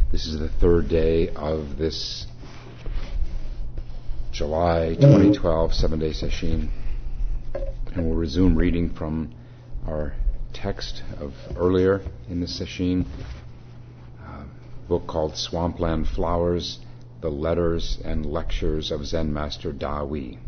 This is the third day of this July 2012 7-day session, and we'll resume reading from our text of earlier in this session, a book called Swampland Flowers, The Letters and Lectures of Zen Master Da Wei.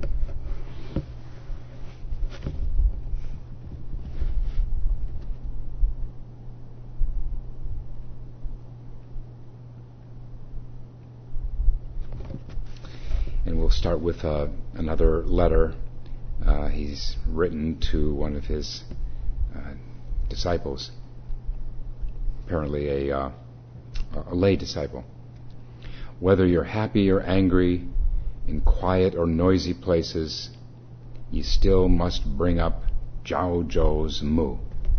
And we'll start with another letter he's written to one of his disciples, apparently a lay disciple. Whether you're happy or angry, in quiet or noisy places, you still must bring up Jiao Zhou's Mu.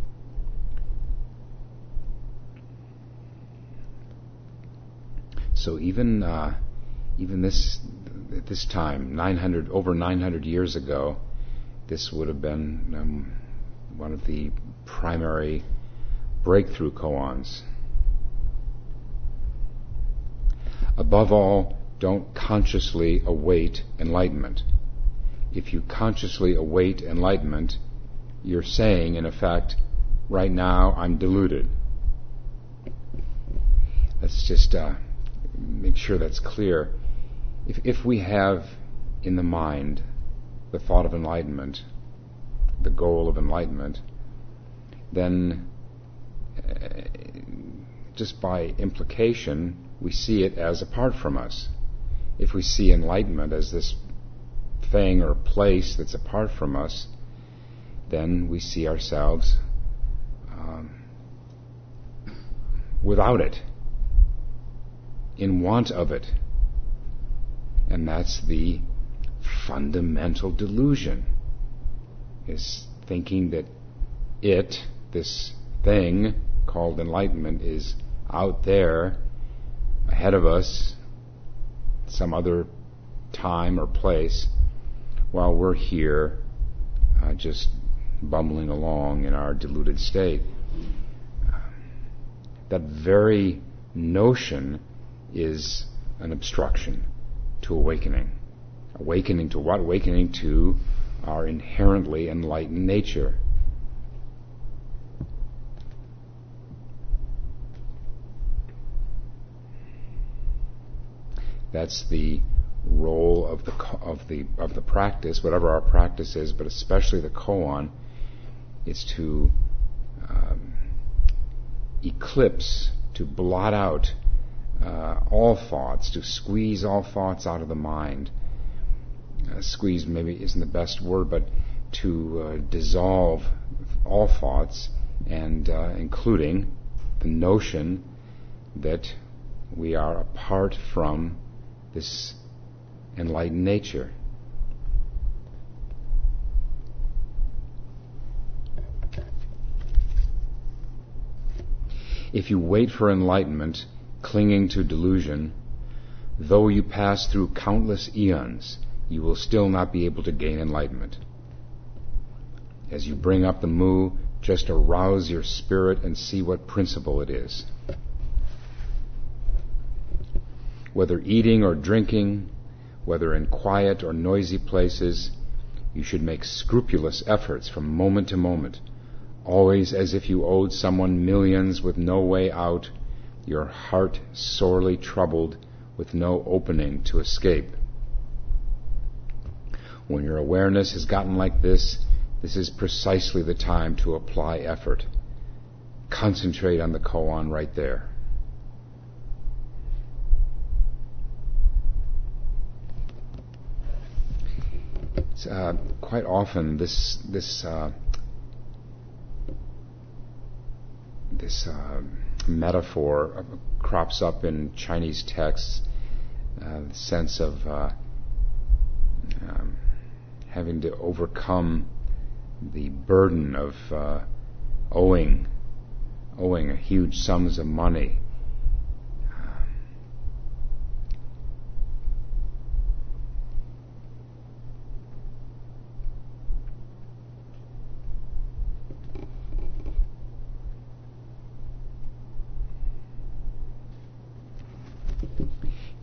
So even this time, over 900 years ago, this would have been one of the primary breakthrough koans. Above all, don't consciously await enlightenment. If you consciously await enlightenment, you're saying, in effect, right now I'm deluded. Let's just make sure that's clear. If we have in the mind the thought of enlightenment, the goal of enlightenment, then just by implication, we see it as apart from us. If we see enlightenment as this thing or place that's apart from us, then we see ourselves without it, in want of it. And that's the fundamental delusion, is thinking that this thing called enlightenment, is out there ahead of us, some other time or place, while we're here just bumbling along in our deluded state. That very notion is an obstruction to awakening. Awakening to what? Awakening to our inherently enlightened nature. That's the role of the practice, whatever our practice is, but especially the koan, is to eclipse, to blot out all thoughts, to squeeze all thoughts out of the mind. Squeeze maybe isn't the best word, but to dissolve all thoughts, and including the notion that we are apart from this enlightened nature. If you wait for enlightenment, clinging to delusion, though you pass through countless eons, you will still not be able to gain enlightenment. As you bring up the Mu, just arouse your spirit and see what principle it is. Whether eating or drinking, whether in quiet or noisy places, you should make scrupulous efforts from moment to moment, always as if you owed someone millions with no way out, your heart sorely troubled with no opening to escape. When your awareness has gotten like this is precisely the time to apply effort. Concentrate on the koan right there. Quite often this metaphor crops up in Chinese texts, the sense of having to overcome the burden of owing huge sums of money.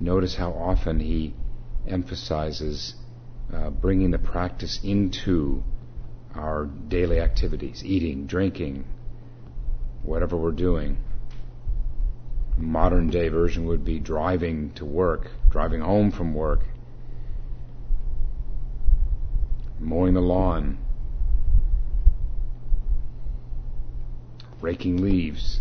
notice how often he emphasizes bringing the practice into our daily activities, eating, drinking, whatever we're doing. Modern day version would be driving to work, driving home from work, mowing the lawn, raking leaves.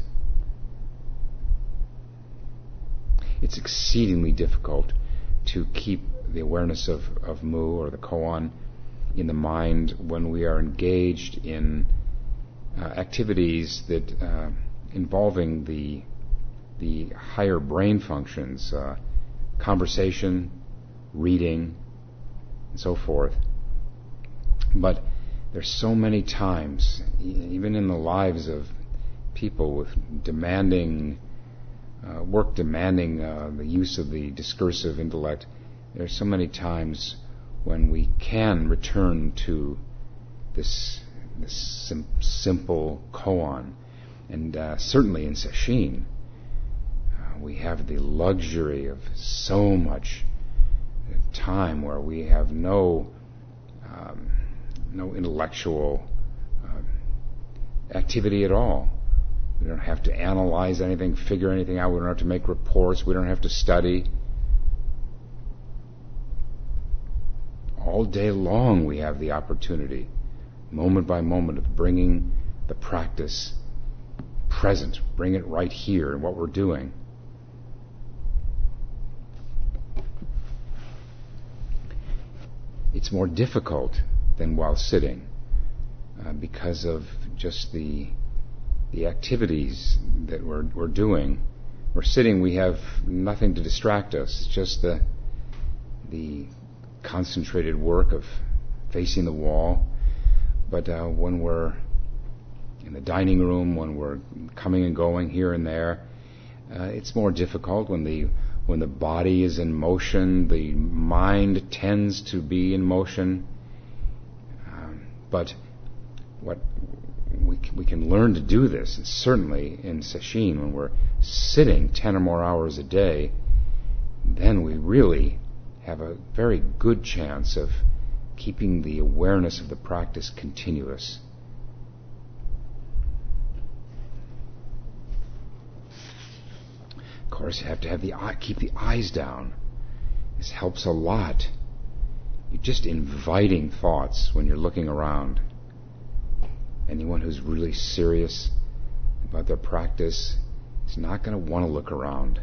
It's exceedingly difficult to keep the awareness of Mu or the koan in the mind when we are engaged in activities that involving the higher brain functions, conversation, reading, and so forth. But there's so many times, even in the lives of people with demanding work demanding the use of the discursive intellect, there are so many times when we can return to this simple koan. And certainly in Sesshin, we have the luxury of so much time where we have no intellectual activity at all. We don't have to analyze anything, figure anything out. We don't have to make reports. We don't have to study. All day long we have the opportunity, moment by moment, of bringing the practice present, bring it right here in what we're doing. It's more difficult than while sitting because of just the activities that we're doing. We're sitting, we have nothing to distract us, just the concentrated work of facing the wall. But when we're in the dining room, when we're coming and going here and there, it's more difficult. When the body is in motion, the mind tends to be in motion. But what we can learn to do this, and certainly in Sesshin, when we're sitting 10 or more hours a day, then we really have a very good chance of keeping the awareness of the practice continuous. Of course, you have to keep the eyes down. This helps a lot. You're just inviting thoughts when you're looking around. Anyone who's really serious about their practice is not going to want to look around.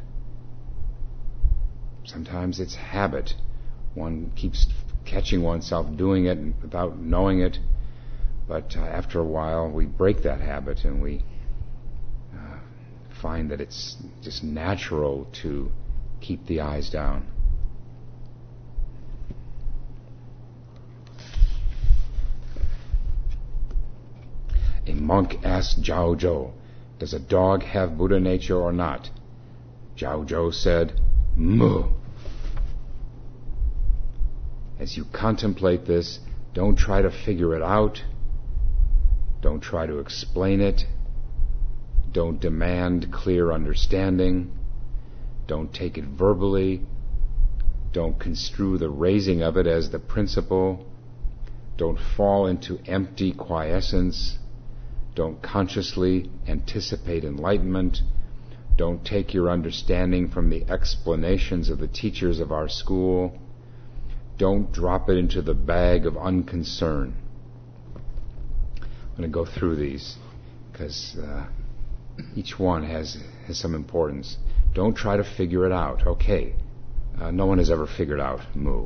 Sometimes it's habit. One keeps catching oneself doing it without knowing it, but after a while we break that habit and we find that it's just natural to keep the eyes down. A monk asked Zhao Zhou, "Does a dog have Buddha nature or not?" Zhao Zhou said, "Mu." As you contemplate this, don't try to figure it out. Don't try to explain it. Don't demand clear understanding. Don't take it verbally. Don't construe the raising of it as the principle. Don't fall into empty quiescence. Don't consciously anticipate enlightenment. Don't take your understanding from the explanations of the teachers of our school. Don't drop it into the bag of unconcern. I'm going to go through these because each one has some importance. Don't try to figure it out. Okay, no one has ever figured out Mu.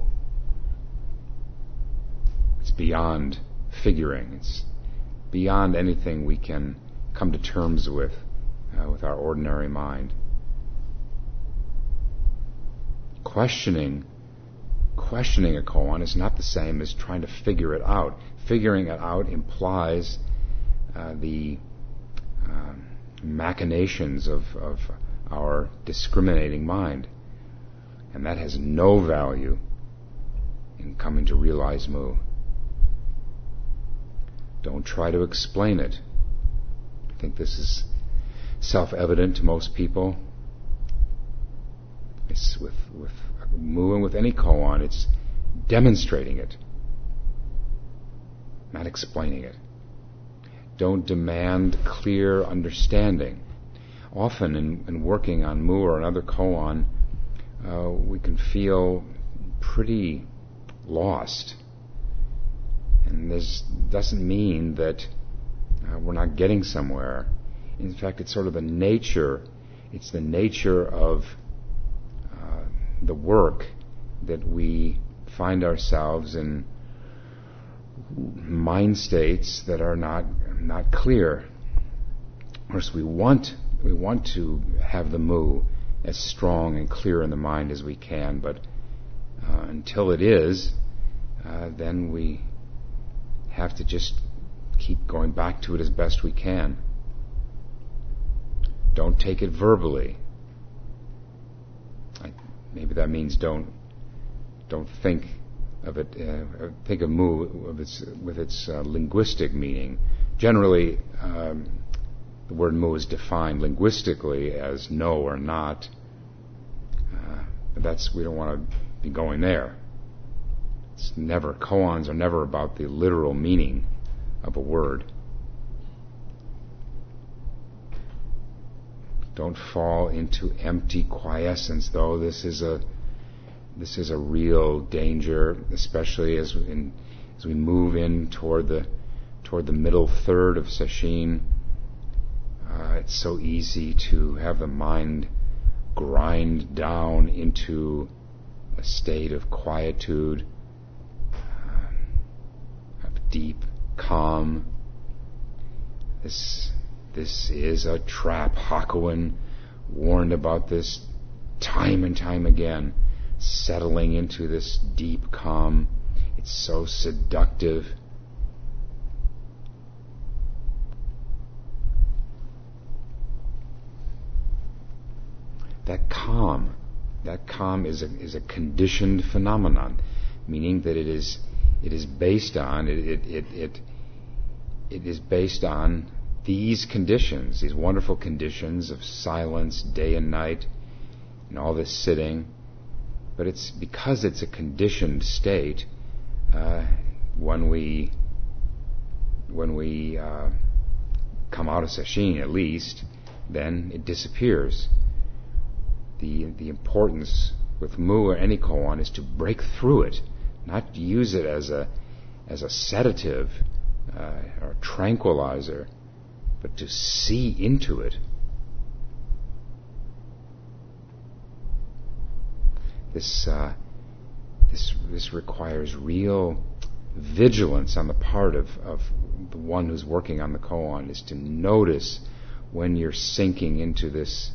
It's beyond figuring. It's beyond anything we can come to terms with our ordinary mind. Questioning a koan is not the same as trying to figure it out. Figuring it out implies the machinations of our discriminating mind, and that has no value in coming to realize Mu. Don't try to explain it. I think this is self-evident to most people. It's with mu and with any koan, it's demonstrating it, not explaining it. Don't demand clear understanding. Often in working on mu or another koan, we can feel pretty lost. And this doesn't mean that we're not getting somewhere. In fact, it's sort of the nature of the work that we find ourselves in mind states that are not clear. Of course, we want to have the mu as strong and clear in the mind as we can, but until it is, then we have to just keep going back to it as best we can. Don't take it verbally. Maybe that means don't think of it. Think of mu with its linguistic meaning. Generally, the word mu is defined linguistically as no or not. But we don't want to be going there. Koans are never about the literal meaning of a word. Don't fall into empty quiescence, though. This is a real danger, especially as we move in toward the middle third of sesshin. It's so easy to have the mind grind down into a state of quietude, of deep calm. This is a trap. Hakuin warned about this time and time again. Settling into this deep calm. It's so seductive. That calm is a conditioned phenomenon, meaning that it is based on these conditions, these wonderful conditions of silence, day and night, and all this sitting. But it's because it's a conditioned state. When we come out of sesshin, at least, then it disappears. The importance with mu or any koan is to break through it, not use it as a sedative or a tranquilizer, but to see into it. This requires real vigilance on the part of the one who's working on the koan, is to notice when you're sinking into this.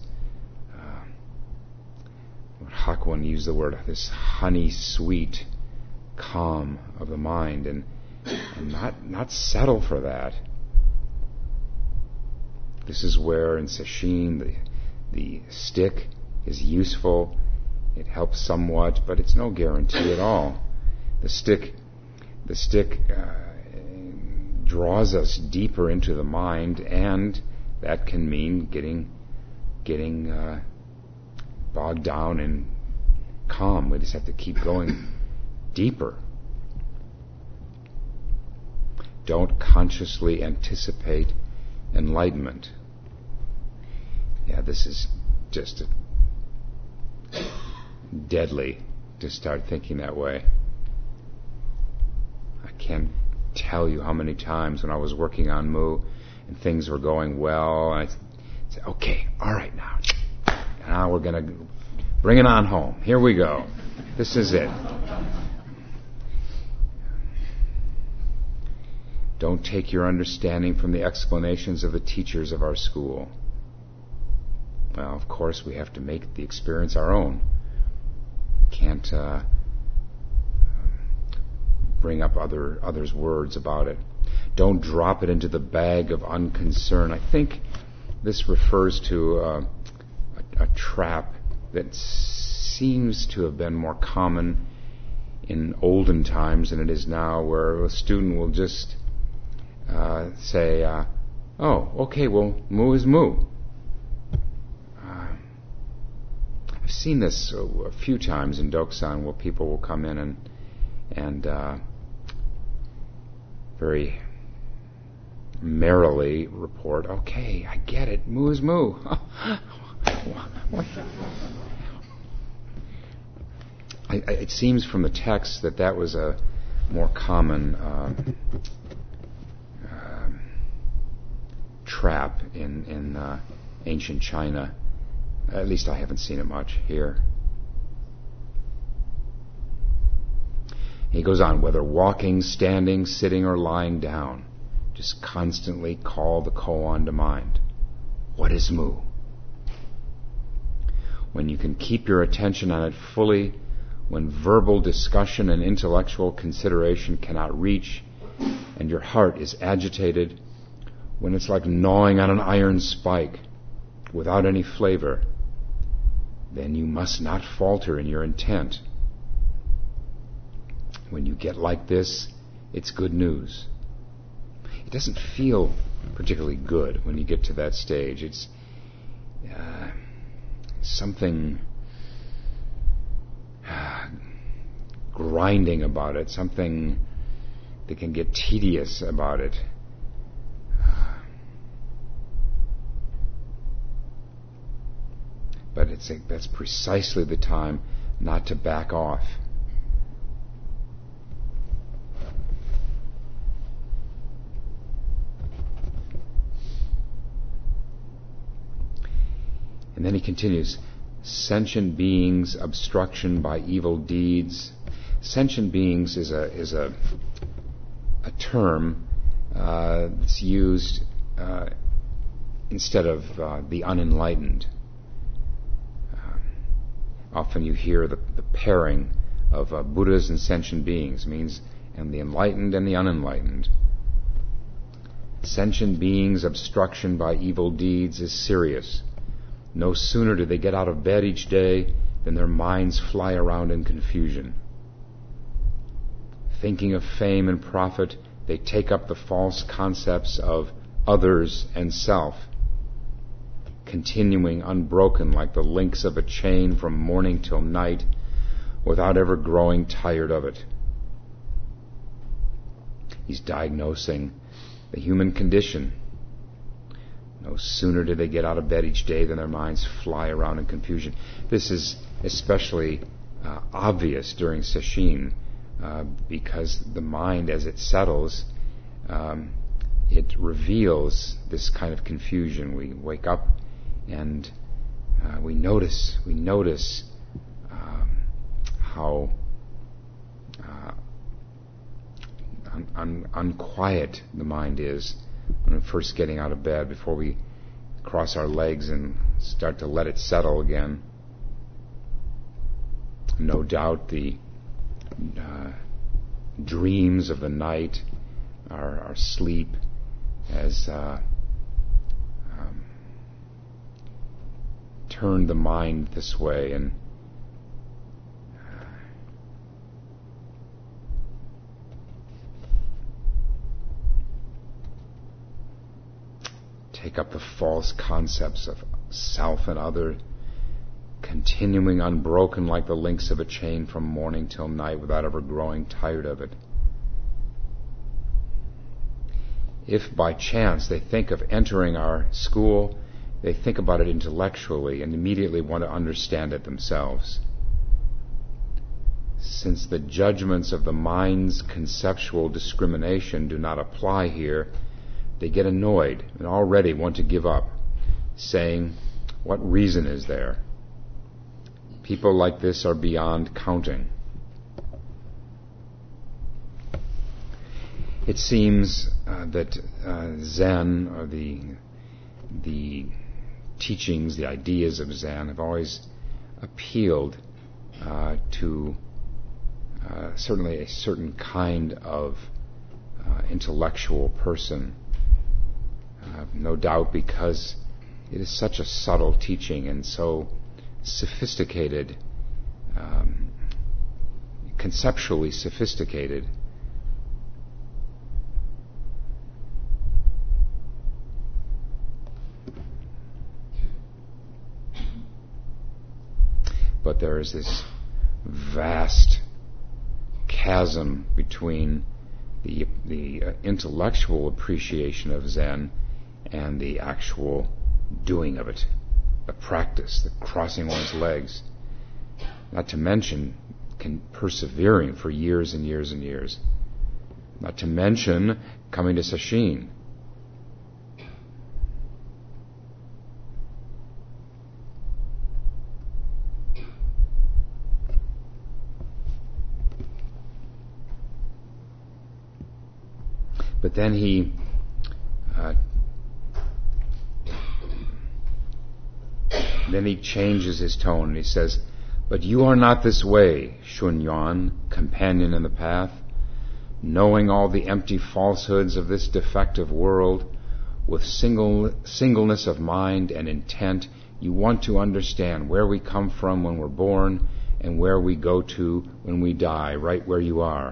Hakuin used the word, this honey sweet calm of the mind, and not settle for that. This is where in sesshin the stick is useful. It helps somewhat, but it's no guarantee at all. The stick draws us deeper into the mind, and that can mean getting bogged down in calm. We just have to keep going deeper. Don't consciously anticipate enlightenment. Yeah, this is just deadly to start thinking that way. I can't tell you how many times when I was working on mu and things were going well, and I said, okay, all right, now we're going to bring it on home. Here we go. This is it. Don't take your understanding from the explanations of the teachers of our school. Well, of course, we have to make the experience our own. Can't bring up others' words about it. Don't drop it into the bag of unconcern. I think this refers to a trap that seems to have been more common in olden times than it is now, where a student will just say, oh, okay, well, mu is mu. I've seen this a few times in Doksan, where people will come in and very merrily report, "Okay, I get it. Moo is moo." It seems from the text that was a more common trap in ancient China. At least I haven't seen it much here. He goes on, whether walking, standing, sitting, or lying down, just constantly call the koan to mind. What is mu? When you can keep your attention on it fully, when verbal discussion and intellectual consideration cannot reach, and your heart is agitated, when it's like gnawing on an iron spike without any flavor, then you must not falter in your intent. When you get like this, it's good news. It doesn't feel particularly good when you get to that stage. It's something grinding about it, something that can get tedious about it. But that's precisely the time not to back off. And then he continues, sentient beings, obstruction by evil deeds. Sentient beings is a term that's used instead of the unenlightened. Often you hear the pairing of Buddhas and sentient beings, and the enlightened and the unenlightened. Sentient beings' obstruction by evil deeds is serious. No sooner do they get out of bed each day than their minds fly around in confusion. Thinking of fame and profit, they take up the false concepts of others and self, continuing unbroken like the links of a chain from morning till night, without ever growing tired of it. He's diagnosing the human condition. No sooner do they get out of bed each day than their minds fly around in confusion. This is especially obvious during sesshin, because the mind, as it settles, it reveals this kind of confusion. We wake up and we notice how unquiet the mind is when we're first getting out of bed, before we cross our legs and start to let it settle again. No doubt the dreams of the night, our sleep, has turned the mind this way, and take up the false concepts of self and other, continuing unbroken like the links of a chain from morning till night without ever growing tired of it. If by chance they think of entering our school, they think about it intellectually and immediately want to understand it themselves. Since the judgments of the mind's conceptual discrimination do not apply here, they get annoyed and already want to give up, saying, "What reason is there?" People like this are beyond counting. It seems that Zen, or the teachings, the ideas of Zen, have always appealed to certainly a certain kind of intellectual person. No doubt because it is such a subtle teaching and so sophisticated, conceptually sophisticated. but there is this vast chasm between the intellectual appreciation of Zen and the actual doing of it, the practice, the crossing one's legs. Not to mention persevering for years and years and years. Not to mention coming to Sesshin. But then he changes his tone and he says, "But you are not this way, Shunyan, companion in the path. Knowing all the empty falsehoods of this defective world, with singleness of mind and intent, you want to understand where we come from when we're born and where we go to when we die, right where you are."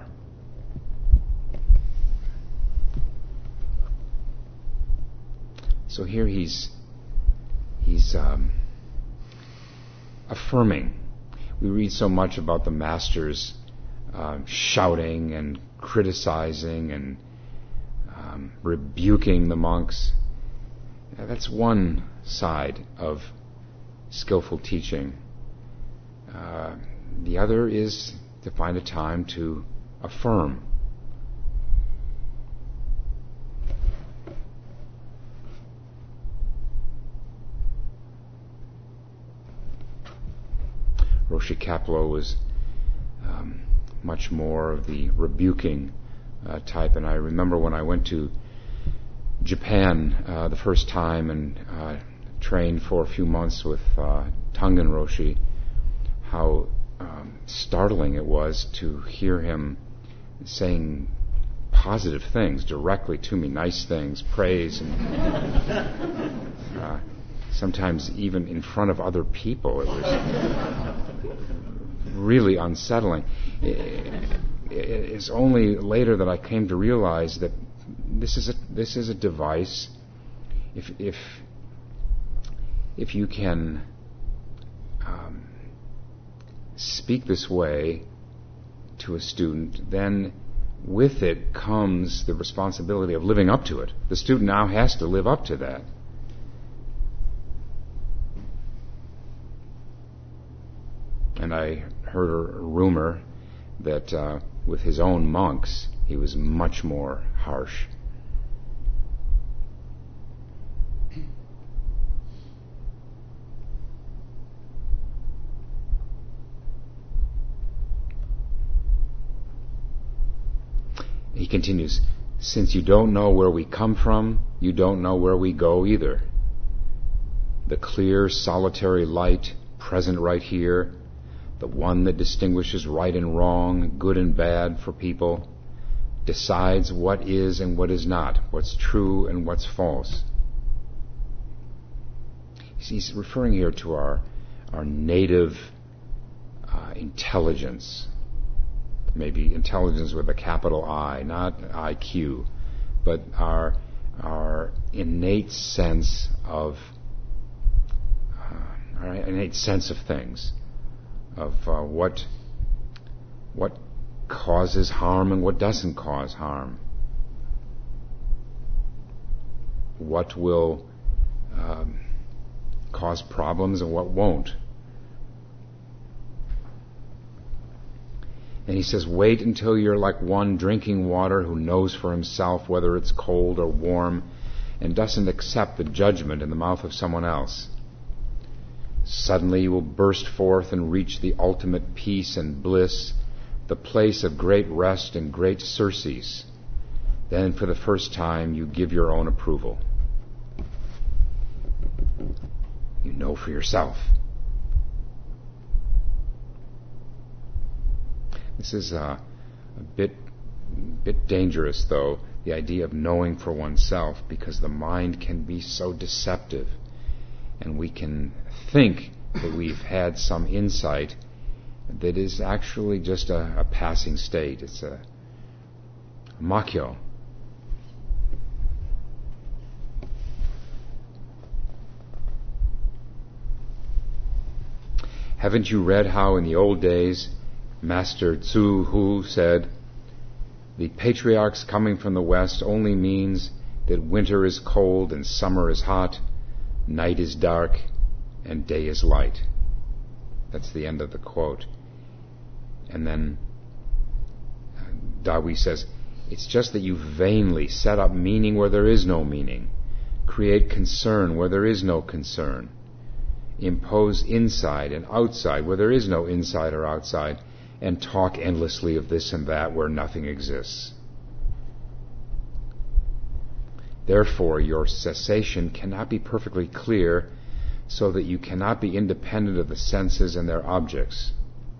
So here he's affirming. We read so much about the masters shouting and criticizing and rebuking the monks. That's one side of skillful teaching. The other is to find a time to affirm. Roshi Kapleau was much more of the rebuking type, and I remember when I went to Japan the first time and trained for a few months with Tangen Roshi, how startling it was to hear him saying positive things directly to me, nice things, praise, and sometimes even in front of other people. It was really unsettling. It's only later that I came to realize that this is a device. If you can speak this way to a student, then with it comes the responsibility of living up to it. The student now has to live up to that. And I heard a rumor that with his own monks, he was much more harsh. He continues, "Since you don't know where we come from, you don't know where we go either. The clear, solitary light, present right here, the one that distinguishes right and wrong, good and bad for people, decides what is and what is not, what's true and what's false." He's referring here to our native intelligence, maybe intelligence with a capital I, not IQ, but our innate sense of things, of what causes harm and what doesn't cause harm, what will cause problems and what won't. And he says, wait until you're like one drinking water who knows for himself whether it's cold or warm and doesn't accept the judgment in the mouth of someone else. Suddenly you will burst forth and reach the ultimate peace and bliss, the place of great rest and great surcease. Then for the first time you give your own approval. You know for yourself. This is a bit dangerous, though, the idea of knowing for oneself, because the mind can be so deceptive, and we can think that we've had some insight that is actually just a passing state. It's a makyo. Haven't you read how in the old days Master Tzu Hu said, the patriarchs coming from the West only means that winter is cold and summer is hot, night is dark and day is light. That's the end of the quote. And then Dawi says, it's just that you vainly set up meaning where there is no meaning, create concern where there is no concern, impose inside and outside where there is no inside or outside, and talk endlessly of this and that where nothing exists. Therefore, your cessation cannot be perfectly clear, so that you cannot be independent of the senses and their objects.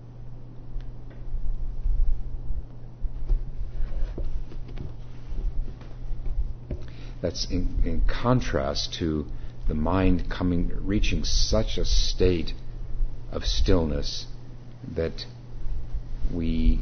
That's in contrast to the mind reaching such a state of stillness that we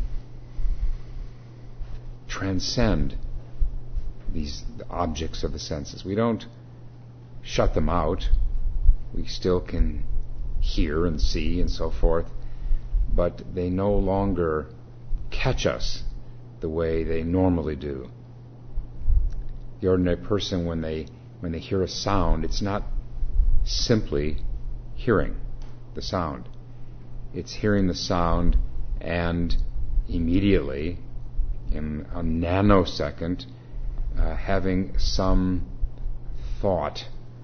transcend these objects of the senses. We don't shut them out. We still can hear and see and so forth, but they no longer catch us the way they normally do. The ordinary person, when they hear a sound, it's not simply hearing the sound. It's hearing the sound and immediately, in a nanosecond, having some thought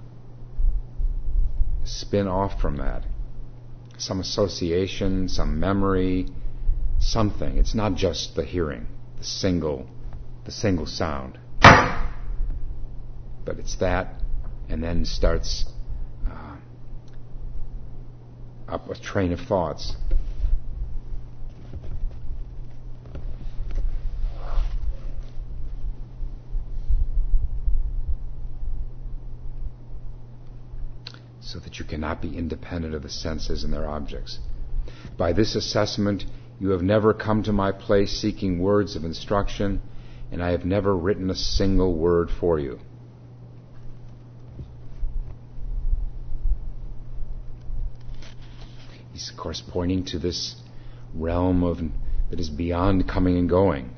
spin off from that, some association, some memory, something. It's not just the hearing, the single sound, but it's that, and then starts up a train of thoughts. So that you cannot be independent of the senses and their objects. By this assessment, you have never come to my place seeking words of instruction, and I have never written a single word for you. He's, of course, pointing to this realm that is beyond coming and going.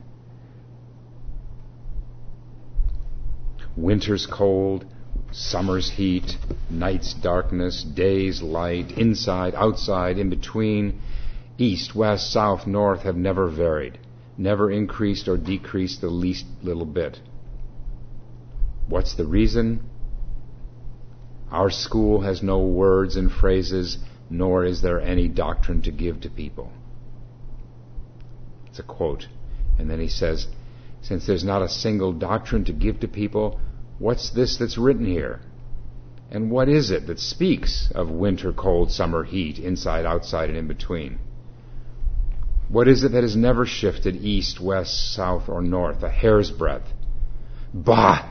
Winter's cold, summer's heat, night's darkness, day's light, inside, outside, in between, east, west, south, north have never varied, never increased or decreased the least little bit. What's the reason? Our school has no words and phrases, nor is there any doctrine to give to people. It's a quote. And then he says, since there's not a single doctrine to give to people, what's this that's written here? And what is it that speaks of winter, cold, summer, heat, inside, outside, and in between? What is it that has never shifted east, west, south, or north, a hair's breadth? Bah!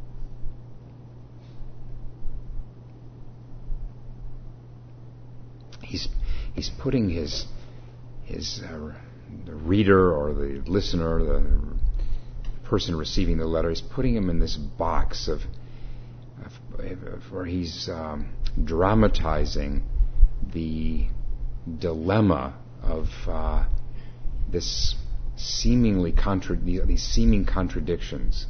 He's putting his the reader or the listener, the person receiving the letter, he's putting him in this box of where he's dramatizing the dilemma of this these seeming contradictions.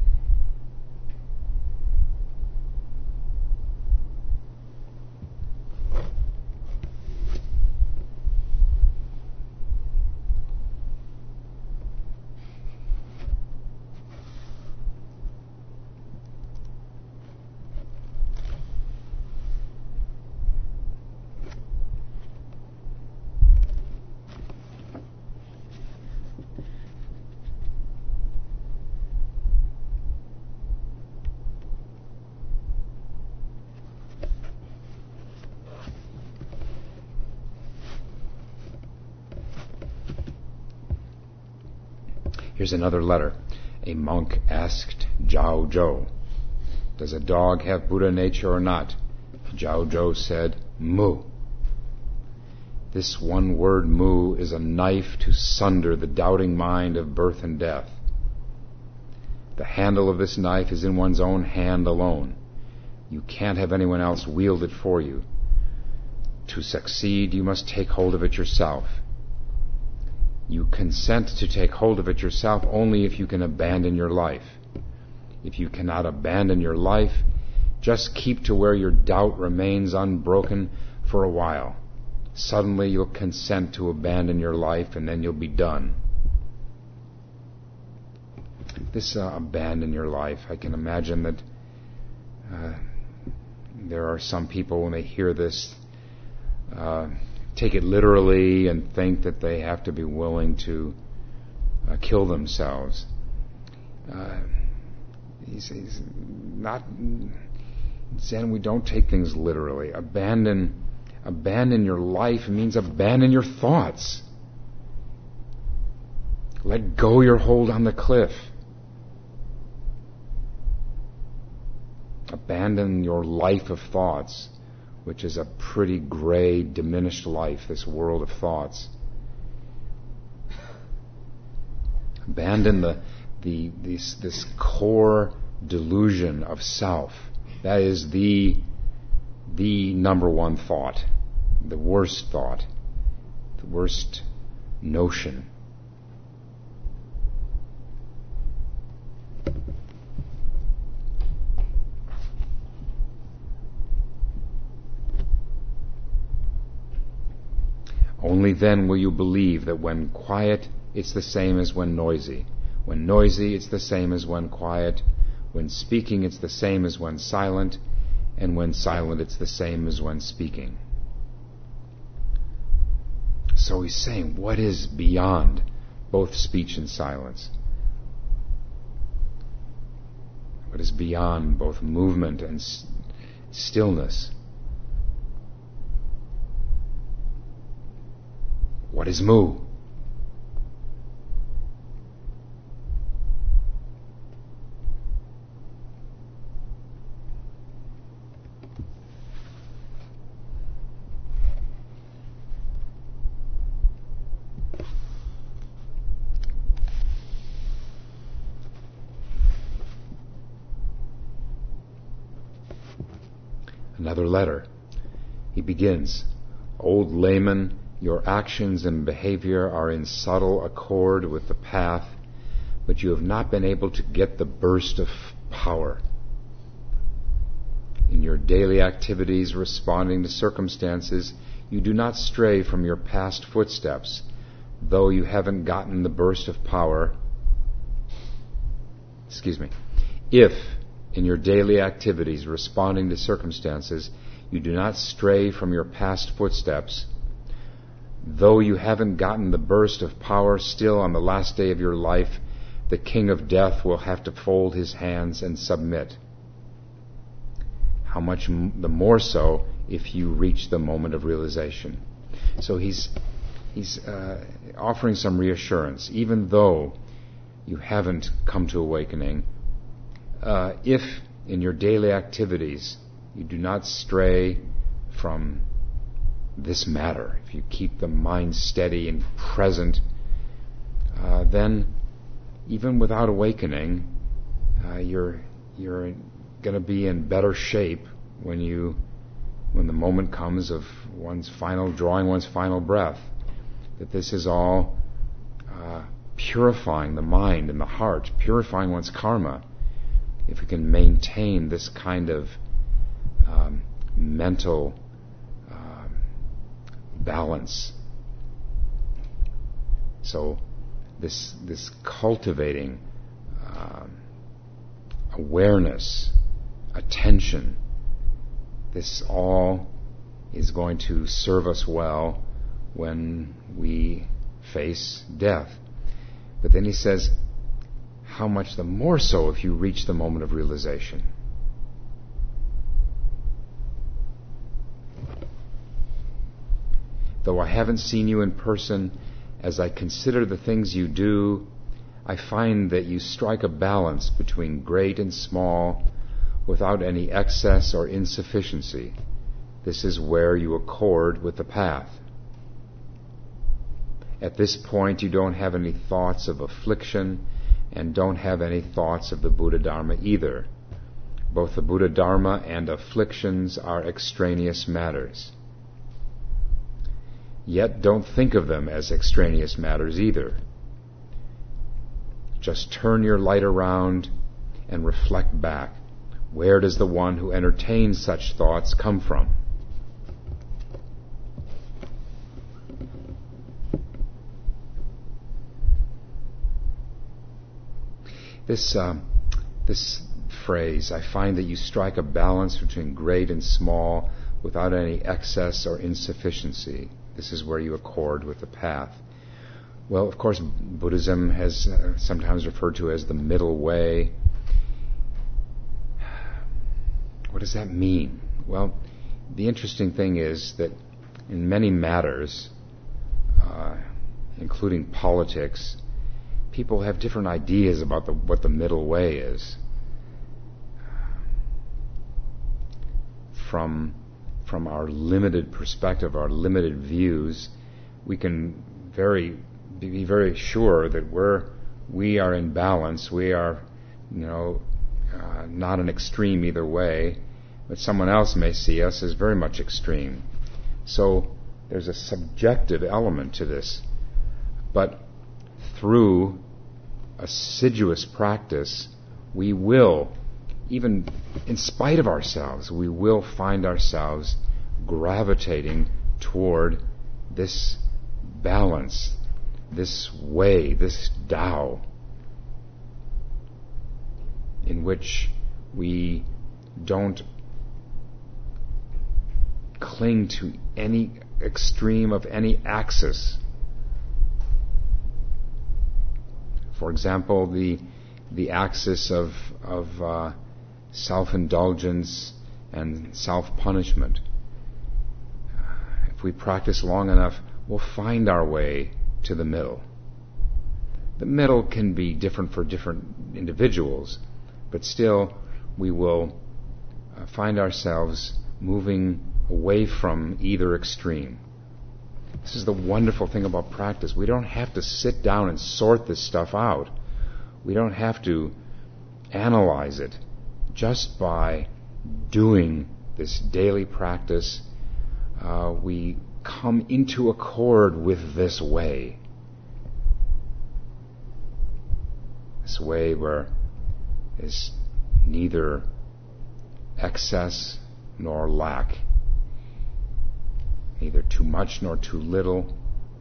Here's another letter. A monk asked Zhao Zhou, does a dog have Buddha nature or not? Zhao Zhou said, Mu. This one word, Mu, is a knife to sunder the doubting mind of birth and death. The handle of this knife is in one's own hand alone. You can't have anyone else wield it for you. To succeed, you must take hold of it yourself. You consent to take hold of it yourself only if you can abandon your life. If you cannot abandon your life, just keep to where your doubt remains unbroken for a while. Suddenly you'll consent to abandon your life, and then you'll be done. This abandon your life, I can imagine that there are some people, when they hear this, take it literally and think that they have to be willing to kill themselves. He's not. Zen, we don't take things literally. Abandon your life means abandon your thoughts. Let go your hold on the cliff. Abandon your life of thoughts, which is a pretty gray, diminished life, this world of thoughts. Abandon this core delusion of self. That is the number one thought, the worst notion. Only then will you believe that when quiet, it's the same as when noisy. When noisy, it's the same as when quiet. When speaking, it's the same as when silent. And when silent, it's the same as when speaking. So he's saying, what is beyond both speech and silence? What is beyond both movement and stillness? What is mu? Another letter. He begins, Old layman, your actions and behavior are in subtle accord with the path, but you have not been able to get the burst of power. In your daily activities responding to circumstances, you do not stray from your past footsteps, though you haven't gotten the burst of power. If in your daily activities responding to circumstances, you do not stray from your past footsteps, though you haven't gotten the burst of power, still on the last day of your life, the king of death will have to fold his hands and submit. How much the more so if you reach the moment of realization. So he's offering some reassurance, even though you haven't come to awakening. If in your daily activities you do not stray from this matter, if you keep the mind steady and present, then even without awakening, you're going to be in better shape when the moment comes of drawing one's final breath. That this is all purifying the mind and the heart, purifying one's karma. If we can maintain this kind of mental balance. So this cultivating awareness, attention, this all is going to serve us well when we face death. But then he says, how much the more so if you reach the moment of realization. Though I haven't seen you in person, as I consider the things you do, I find that you strike a balance between great and small without any excess or insufficiency. This is where you accord with the path. At this point, you don't have any thoughts of affliction and don't have any thoughts of the Buddha Dharma either. Both the Buddha Dharma and afflictions are extraneous matters. yet don't think of them as extraneous matters either. Just turn your light around and reflect back. Where does the one who entertains such thoughts come from? This phrase, I find that you strike a balance between great and small without any excess or insufficiency. This is where you accord with the path. Well, of course, Buddhism has sometimes referred to as the middle way. What does that mean? Well, the interesting thing is that in many matters, including politics, people have different ideas about what the middle way is. From our limited perspective, our limited views, we can be very sure that we are in balance. We are, not an extreme either way, but someone else may see us as very much extreme. So there's a subjective element to this. But through assiduous practice, we will, even in spite of ourselves, we will find ourselves gravitating toward this balance, this way, this Tao, in which we don't cling to any extreme of any axis. For example, the axis of self-indulgence and self-punishment. If we practice long enough, we'll find our way to the middle. The middle can be different for different individuals, but still we will find ourselves moving away from either extreme. This is the wonderful thing about practice. We don't have to sit down and sort this stuff out. We don't have to analyze it. Just by doing this daily practice, we come into accord with this way. This way where is neither excess nor lack, neither too much nor too little.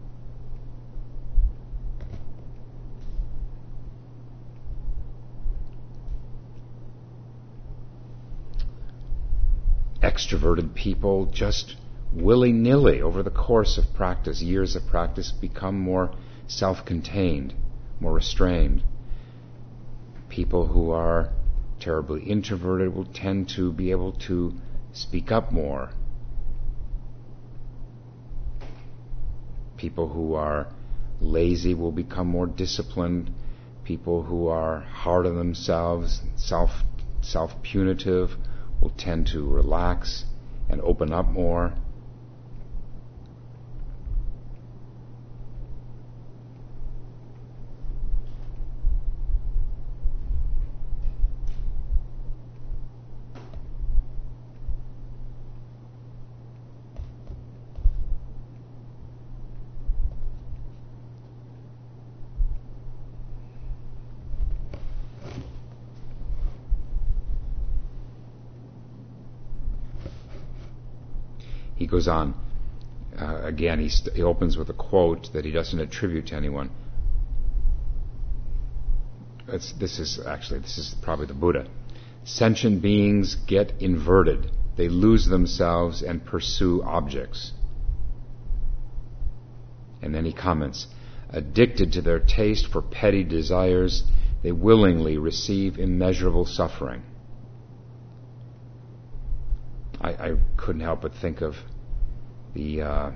Extroverted people just willy-nilly over the course of practice, years of practice, become more self-contained, more restrained. People who are terribly introverted will tend to be able to speak up more. People who are lazy will become more disciplined. People who are hard on themselves, self-punitive, will tend to relax and open up more. He goes on, again, he opens with a quote that he doesn't attribute to anyone. This is probably the Buddha. Sentient beings get inverted. They lose themselves and pursue objects. And then he comments, addicted to their taste for petty desires, they willingly receive immeasurable suffering. I couldn't help but think of the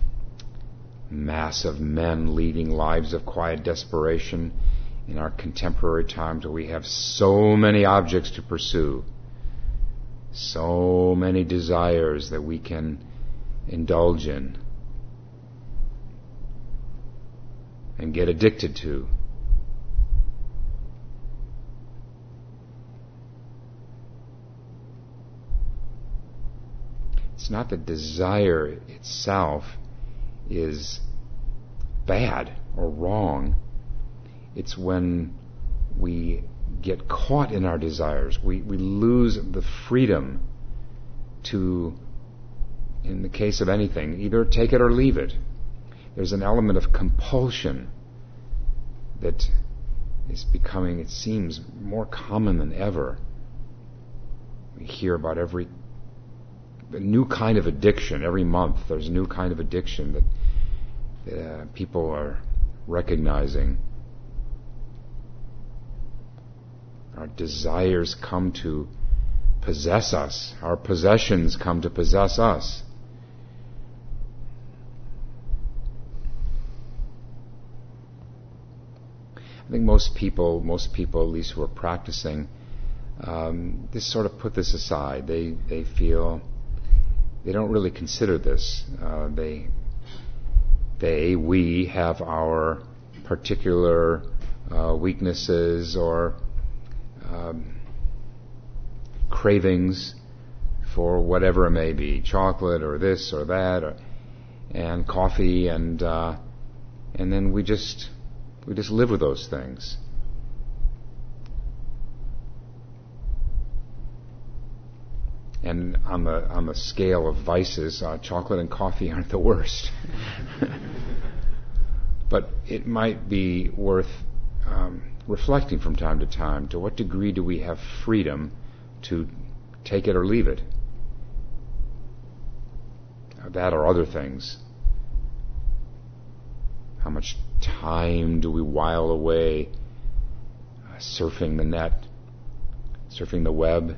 mass of men leading lives of quiet desperation in our contemporary times, where we have so many objects to pursue, so many desires that we can indulge in and get addicted to. It's not the desire itself, is bad or wrong. It's when we get caught in our desires. We lose the freedom to, in the case of anything, either take it or leave it. There's an element of compulsion that is becoming, it seems, more common than ever. We hear about a new kind of addiction. Every month there's a new kind of addiction that people are recognizing. Our desires come to possess us. Our possessions come to possess us. I think most people, at least who are practicing, just sort of put this aside. They feel they don't really consider this. We have our particular weaknesses or cravings for whatever it may be, chocolate or this or that, and coffee, and then we just live with those things. And on the scale of vices, chocolate and coffee aren't the worst. But it might be worth reflecting from time to time, to what degree do we have freedom to take it or leave it? That or other things. How much time do we while away surfing the net, surfing the web?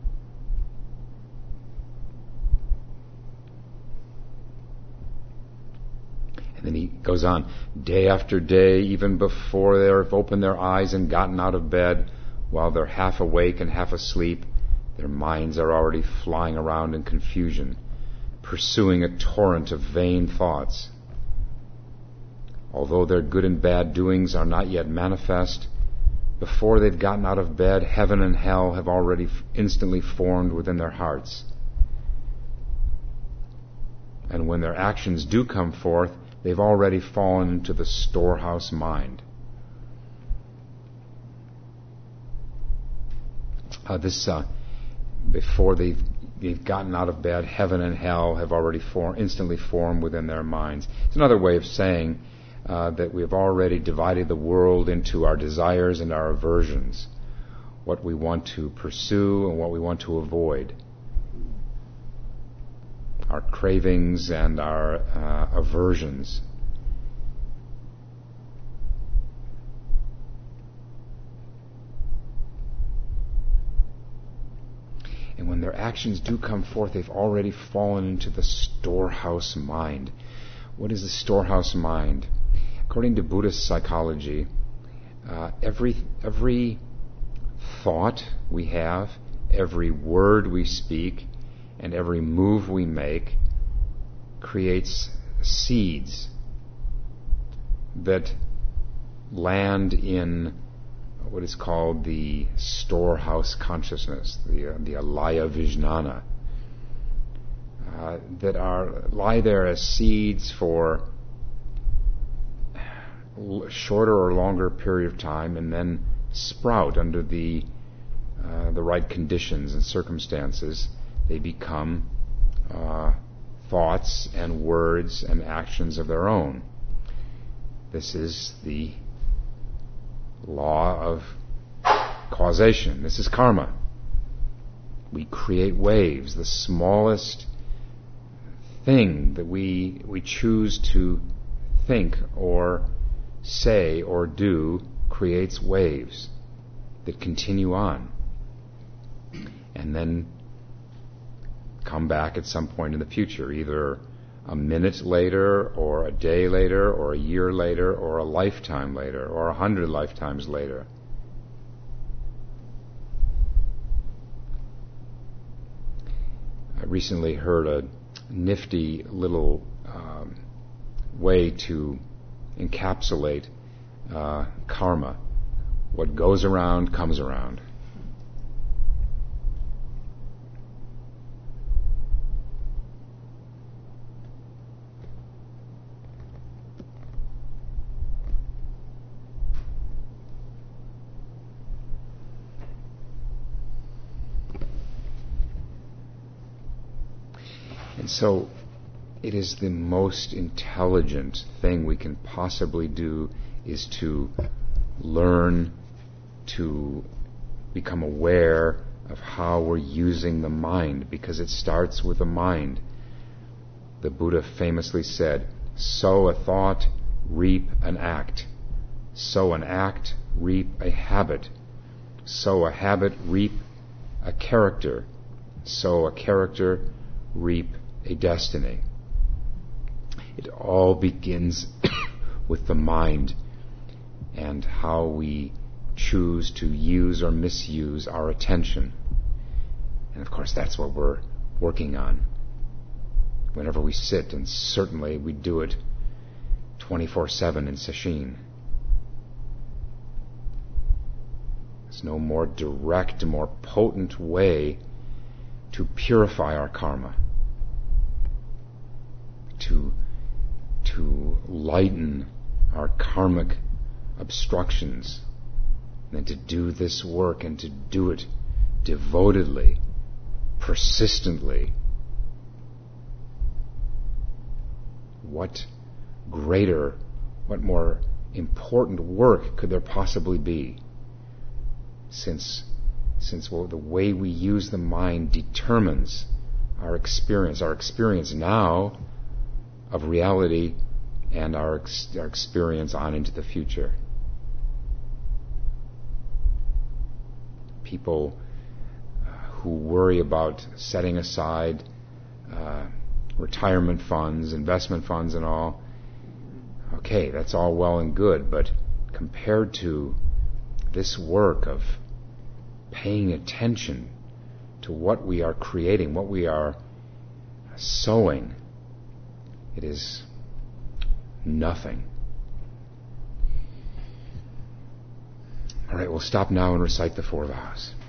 And then he goes on, day after day, even before they've opened their eyes and gotten out of bed, while they're half awake and half asleep, their minds are already flying around in confusion, pursuing a torrent of vain thoughts. Although their good and bad doings are not yet manifest, before they've gotten out of bed, heaven and hell have already instantly formed within their hearts. And when their actions do come forth, they've already fallen into the storehouse mind. Before they've gotten out of bed, heaven and hell have already instantly formed within their minds. It's another way of saying that we have already divided the world into our desires and our aversions, what we want to pursue and what we want to avoid, our cravings and our aversions. And when their actions do come forth, they've already fallen into the storehouse mind. What is the storehouse mind? According to Buddhist psychology, every thought we have, every word we speak, and every move we make creates seeds that land in what is called the storehouse consciousness, the alaya vijnana, that lie there as seeds for shorter or longer period of time, and then sprout under the right conditions and circumstances. They become thoughts and words and actions of their own. This is the law of causation. This is karma. We create waves. The smallest thing that we choose to think or say or do creates waves that continue on and then come back at some point in the future, either a minute later or a day later or a year later or a lifetime later or 100 lifetimes later. I recently heard a nifty little way to encapsulate karma. What goes around comes around. So it is the most intelligent thing we can possibly do is to learn to become aware of how we're using the mind, because it starts with the mind. The Buddha famously said, sow a thought, reap an act. Sow an act, reap a habit. Sow a habit, reap a character. Sow a character, reap a destiny. It all begins with the mind and how we choose to use or misuse our attention. And of course, that's what we're working on whenever we sit, and certainly we do it 24/7 in sesshin. There's no more direct, more potent way to purify our karma, to lighten our karmic obstructions, than to do this work and to do it devotedly, persistently. What greater, what more important work could there possibly be? Since the way we use the mind determines our experience now of reality, and our experience on into the future. People who worry about setting aside retirement funds, investment funds and all, okay, that's all well and good, but compared to this work of paying attention to what we are creating, what we are sowing, it is nothing. All right, we'll stop now and recite the 4 vows.